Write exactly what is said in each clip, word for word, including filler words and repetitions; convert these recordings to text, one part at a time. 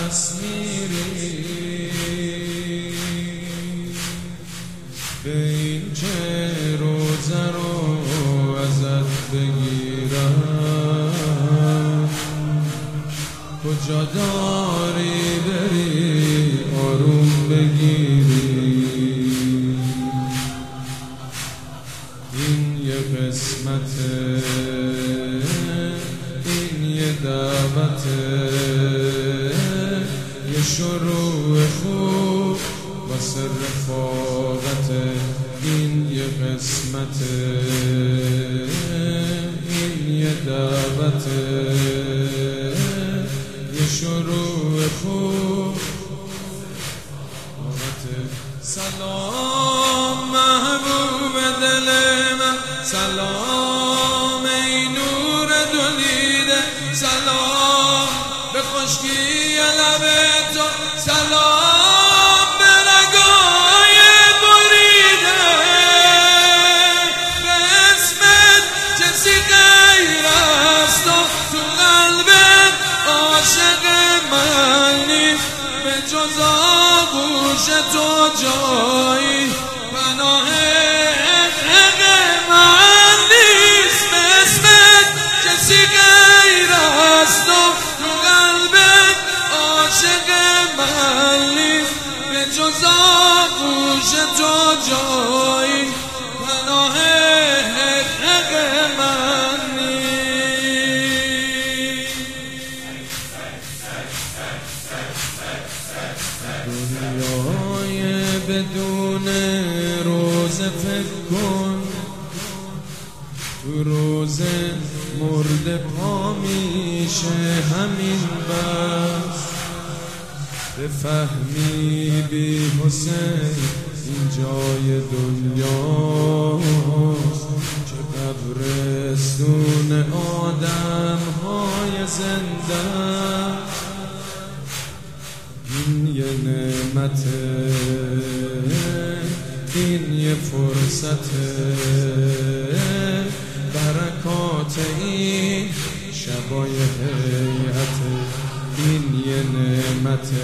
پس میری به این که روزه رو ازت بگیرم کجا داری بری آروم بگیری این یه قسمته این یه دعوته یه شروع خوب واسه رفاقته این یه قسمته این یه دعوته یه شروع خوب سلام محبوب دل من سلام ای نور دو دیده سلام به خشکی لب تو سلام به رگای بریده به اسمت کسی غیر از تو تو قلبت عاشق من نیست به جز آغوش تو جایی پناه حق من نیست به اسمت کسی غیر از تو تو قلبت عاشق من نیست به جز آغوش تو جایی پناه حق من نیست دنیای بدون روزه فکر کن تو روزه مرده پا میشه همین بس بفهمی بی حسین این جای دنیاست که قبرستون آدم های زنده این یه نعمته این یه فرصته برکات این شبای هیئته این یه نعمته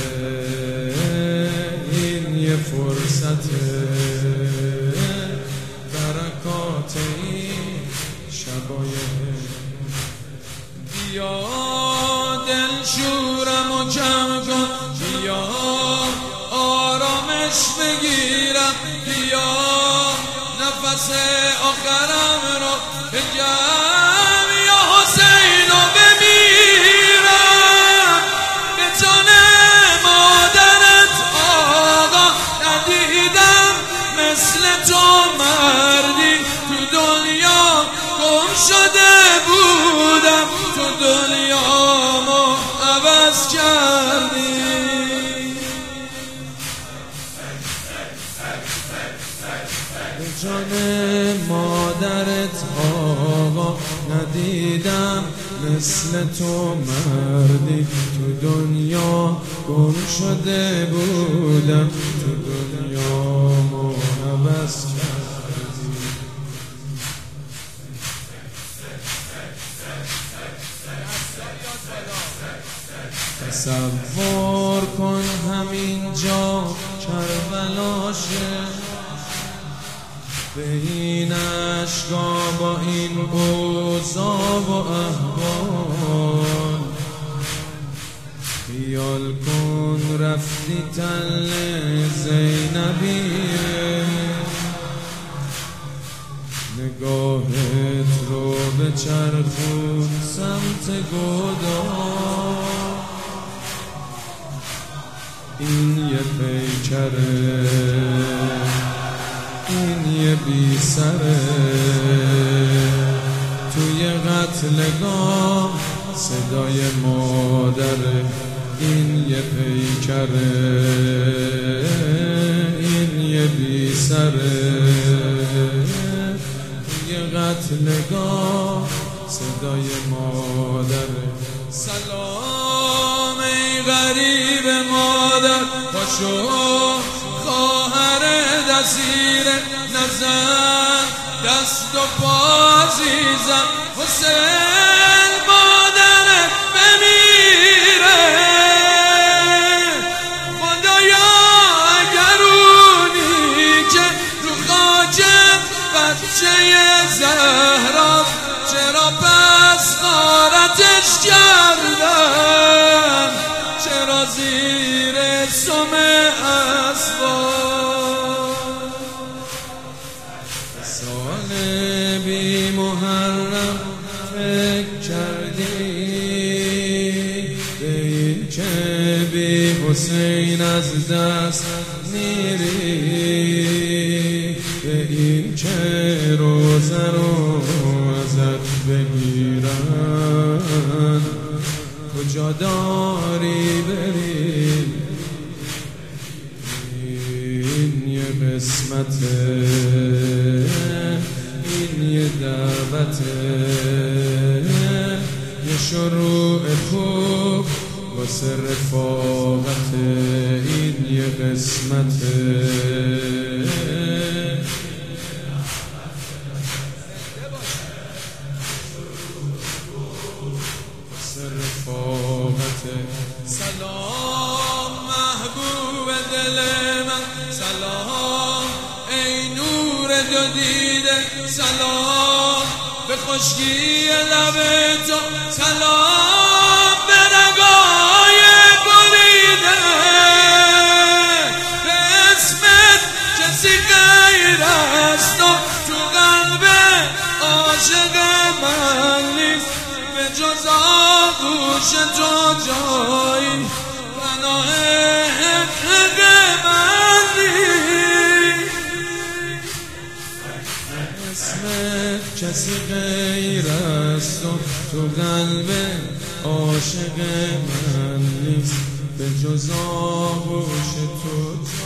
این یه فرصته برکات این شبای هیئته بیا دل شورم و جمع کن بیا آرامش بگیرم بیا نفس آخرم رو بگم یا حسین رو بمیرم به جان مادرت آقا ندیدم مثل تو مردی تو دنیا گم شده بودم تو دنیامو عوض کردی به جان مادرت آقا ندیدم مثل تو مردی تو دنیا گم شده بودم تو دنیامو عوض کردی تصور کن همینجا کربلاشه به این اشکا با این اوضاع و احوال خیال کن رفتی تل زینبیه نگاهت رو به چرخون سمت گودال این یه پیکره این یه بی سره توی قتلگاه صدای مادره این یه پیکره این یه بی سره توی قتلگاه صدای مادره سلام ای غریب مادر پاشو خواهر دستیر نزن دست و پا عزیزم حسین مادرت بمیره زیر سم اسوار. سال بی محرم فکر کردی به این که بی حسین از دست میری، به این که روزه رو ازت بگیرن کجا داری بری. این یه قسمته، این یه دعوته، یه شروع خوب واسه رفاقته. این یه قسمته، سلام محبوب دل من، سلام ای نور دو دیده، سلام به خشکی لب تو، سلام به رگای بریده. به اسمت کسی غیر از تو تو قلب عاشق من نیست، به جز آغوش تو جایی پناه حق من نیست. اسمت کسی غیر از تو تو قلب عاشق من نیست، به جز آغوش تو